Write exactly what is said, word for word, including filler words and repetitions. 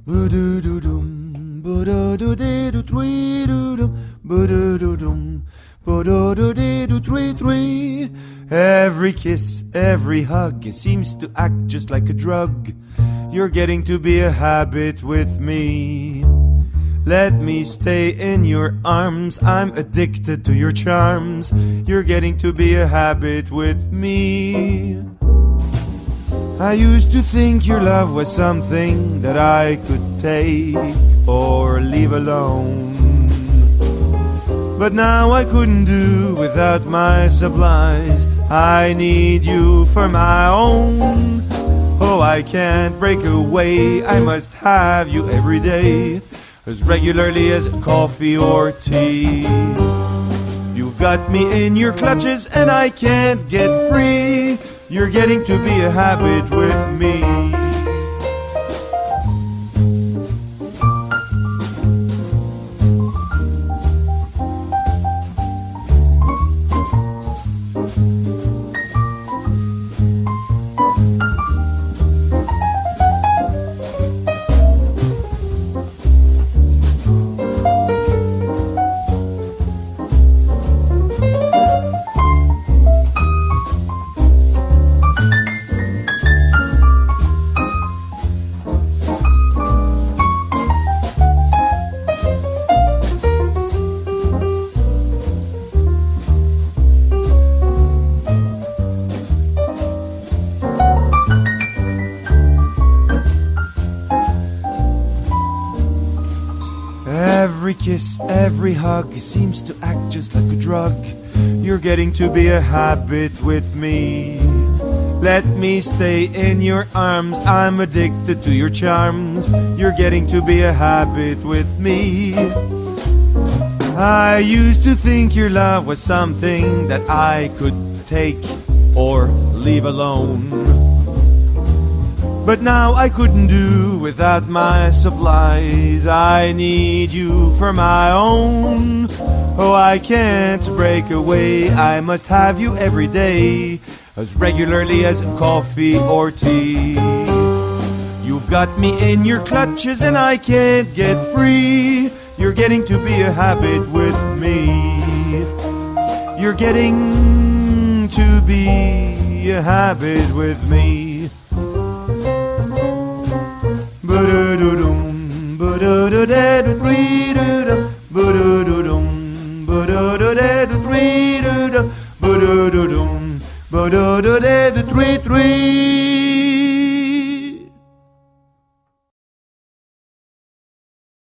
Ba-do-do-dum, ba-do-do-de-do-three-do-dum, ba-do-do-dum, ba-do-do-de-do-three-three. Every kiss, every hug, it seems to act just like a drug. You're getting to be a habit with me. Let me stay in your arms, I'm addicted to your charms. You're getting to be a habit with me. I used to think your love was something that I could take or leave alone, but now I couldn't do without my supplies. I need you for my own. Oh, I can't break away, I must have you every day, as regularly as coffee or tea. You've got me in your clutches and I can't get free. You're getting to be a habit with me. Every kiss, every hug seems to act just like a drug. You're getting to be a habit with me. Let me stay in your arms, I'm addicted to your charms. You're getting to be a habit with me. I used to think your love was something that I could take or leave alone, but now I couldn't do without my supplies. I need you for my own. Oh, I can't break away, I must have you every day, as regularly as coffee or tea. You've got me in your clutches and I can't get free. You're getting to be a habit with me. You're getting to be a habit with me. Ba-do-do-dum, ba-do-do-da-do-three-do-dum, ba-do-do-dum, ba-do-do-da-do-three-do-dum, ba-do-do-dum, ba-do-do-da-do-three-three.